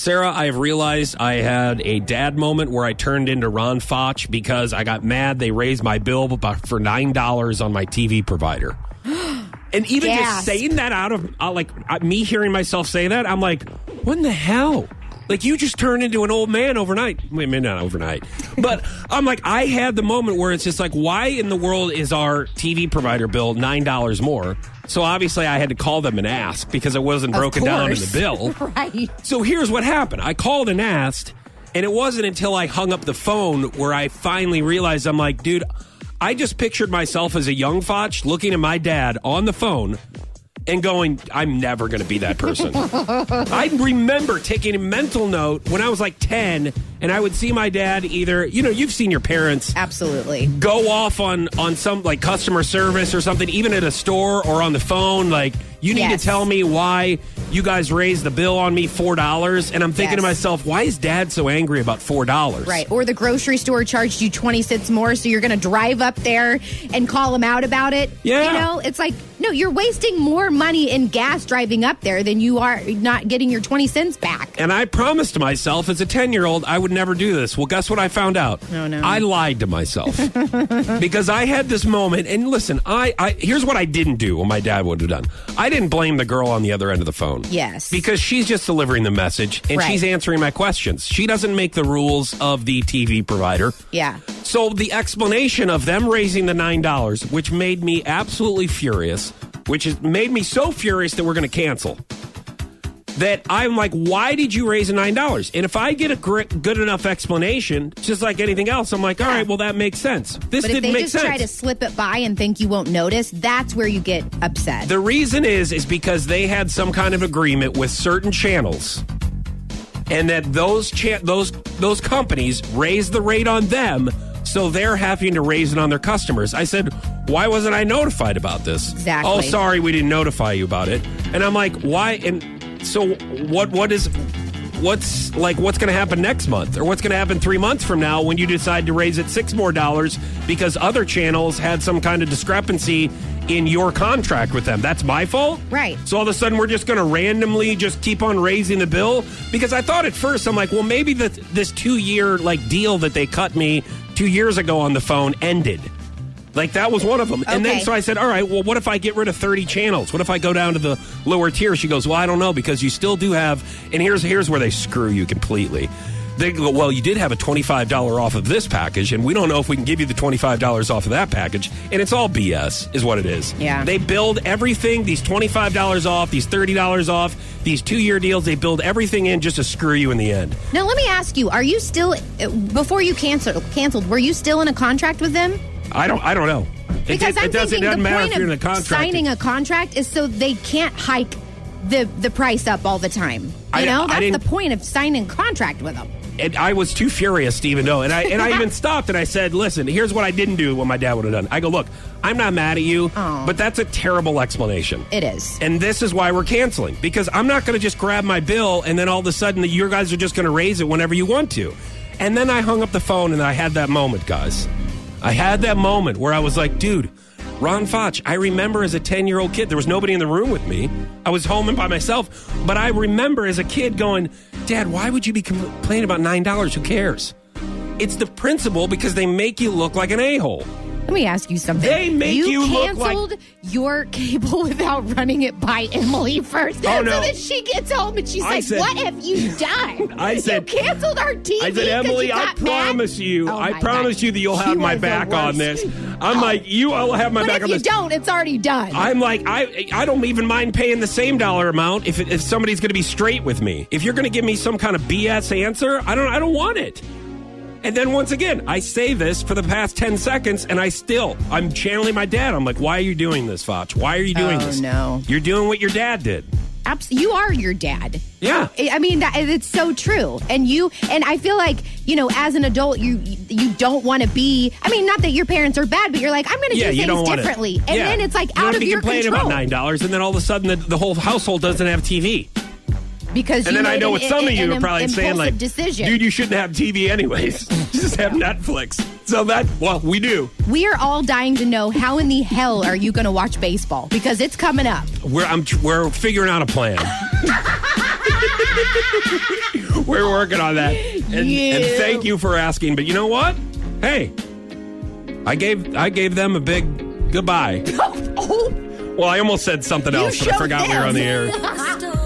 Sarah, I have realized I had a dad moment where I turned into Ron Foch because I got mad. They raised my bill for $9 on my TV provider. And even just saying that out of, me hearing myself say that, I'm like, what in the hell? Like, you just turned into an old man overnight. Wait, maybe not overnight. But I'm like, I had the moment where it's just like, why in the world is our TV provider bill $9 more? So obviously I had to call them and ask because it wasn't broken down in the bill. Right. So here's what happened. I called and asked, and it wasn't until I hung up the phone where I finally realized, I'm like, dude, I just pictured myself as a young Foch looking at my dad on the phone and going, I'm never going to be that person. I remember taking a mental note when I was like 10, and I would see my dad either, you've seen your parents. Absolutely. Go off on some like customer service or something, even at a store or on the phone. Like, you need to tell me why you guys raised the bill on me $4. And I'm thinking to myself, why is dad so angry about $4? Right. Or the grocery store charged you 20 cents more, so you're going to drive up there and call them out about it. Yeah. It's like, no, you're wasting more money in gas driving up there than you are not getting your 20 cents back. And I promised myself as a 10-year-old I would never do this. Well, guess what I found out? Oh, no. I lied to myself. Because I had this moment, and listen, here's what I didn't do what my dad would have done. I didn't blame the girl on the other end of the phone. Yes. Because she's just delivering the message, and she's answering my questions. She doesn't make the rules of the TV provider. Yeah. So the explanation of them raising the $9, which made me absolutely furious, made me so furious that we're going to cancel, that I'm like, why did you raise the $9? And if I get a good enough explanation, just like anything else, I'm like, all right, well, that makes sense. This didn't make sense. But if they just try to slip it by and think you won't notice, that's where you get upset. The reason is because they had some kind of agreement with certain channels, and that those companies raised the rate on them, so they're having to raise it on their customers. I said, why wasn't I notified about this? Exactly. Oh, sorry, we didn't notify you about it. And I'm like, why? And so what's going to happen next month, or what's going to happen 3 months from now when you decide to raise it $6 more because other channels had some kind of discrepancy in your contract with them? That's my fault? Right. So all of a sudden we're just going to randomly just keep on raising the bill? Because I thought at first, I'm like, well, maybe this 2-year deal that they cut me 2 years ago on the phone ended. Like, that was one of them. Okay. And then so I said, all right, well, what if I get rid of 30 channels? What if I go down to the lower tier? She goes, well, I don't know, because you still do have, and here's where they screw you completely. They go, well, you did have a $25 off of this package, and we don't know if we can give you the $25 off of that package. And it's all BS, is what it is. Yeah. They build everything, these $25 off, these $30 off, these 2-year deals, they build everything in just to screw you in the end. Now, let me ask you, are you still, before you canceled, were you still in a contract with them? I don't know. Because it doesn't matter if you're in a contract. Signing a contract is so they can't hike the price up all the time. That's the point of signing a contract with them. And I was too furious to even know. And I even stopped and I said, listen, here's what I didn't do what my dad would have done. I go, look, I'm not mad at you, but that's a terrible explanation. It is. And this is why we're canceling. Because I'm not going to just grab my bill and then all of a sudden your guys are just going to raise it whenever you want to. And then I hung up the phone and I had that moment, guys. I had that moment where I was like, dude, Ron Foch, I remember as a 10-year-old kid, there was nobody in the room with me. I was home and by myself. But I remember as a kid going, Dad, why would you be complaining about $9? Who cares? It's the principle, because they make you look like an a-hole. Let me ask you something. They make you look like... You canceled your cable without running it by Emily first. Oh, no. So that she gets home and she's what have you done? I said... You canceled our TV. I said, Emily, I promise you that you'll have my back on this. I'm like, I'll have my back on this. But if you don't, it's already done. I'm like, I don't even mind paying the same dollar amount if somebody's going to be straight with me. If you're going to give me some kind of BS answer, I don't want it. And then once again, I say this for the past 10 seconds, and I'm channeling my dad. I'm like, why are you doing this, Foch? Why are you doing this? Oh, no. You're doing what your dad did. You are your dad. Yeah. I mean, it's so true. And I feel like, as an adult, you don't want to be, not that your parents are bad, but you're like, I'm going to do things differently. And then it's like out of your control. You complaining about $9, and then all of a sudden the whole household doesn't have TV. Because and then I know what some of you are probably saying, like, decision. Dude, you shouldn't have TV anyways. Just have Netflix. So we do. We are all dying to know, how in the hell are you going to watch baseball? Because it's coming up. We're figuring out a plan. We're working on that. And thank you for asking. But you know what? Hey, I gave them a big goodbye. Well, I almost said something else, but I forgot we were on the air.